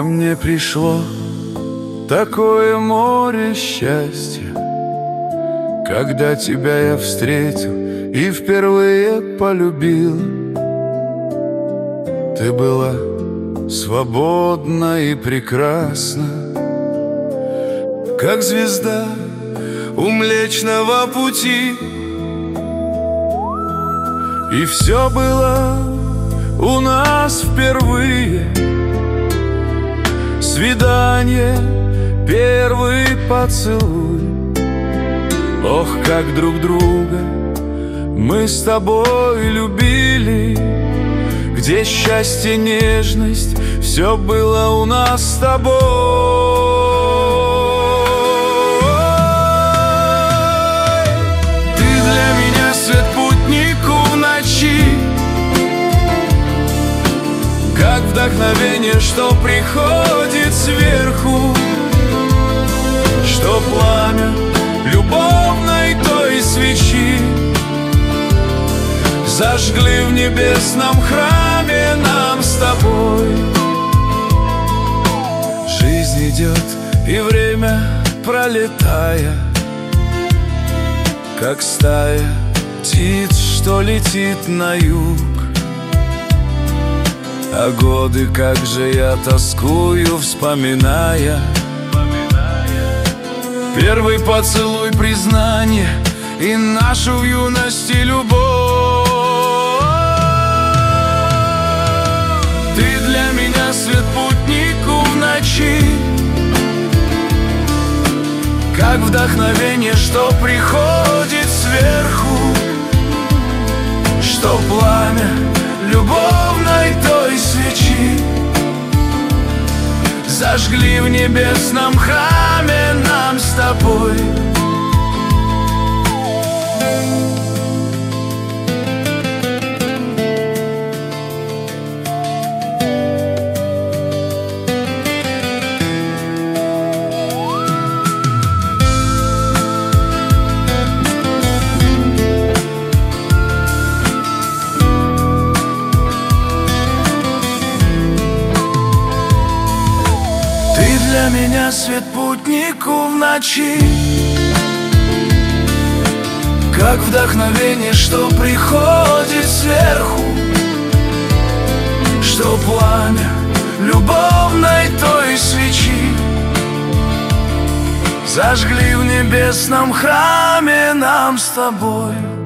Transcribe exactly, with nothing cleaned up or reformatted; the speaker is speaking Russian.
мне пришло такое море счастья, когда тебя я встретил и впервые полюбил. Ты была свободна и прекрасна, как звезда у Млечного Пути. И все было у нас впервые: свидание, первый поцелуй. Ох, как друг друга мы с тобой любили, где счастье, нежность, все было у нас с тобой. Ты для меня свет путнику в ночи, как вдохновение, что приходит сверху, что пламя любовной той свечи зажгли в небесном храме нам с тобой. Жизнь идет, и время пролетая, как стая птиц, что летит на юг. А годы, как же я тоскую, вспоминая первый поцелуй, признание и нашу в юности любовь. Ты для меня свет путнику в ночи, как вдохновение, что приходит сверху, что пламя любовной той свечи зажгли в небесном храме нам с тобой. Для меня свет путнику в ночи, как вдохновение, что приходит сверху, что пламя любовной той свечи зажгли в небесном храме нам с тобой.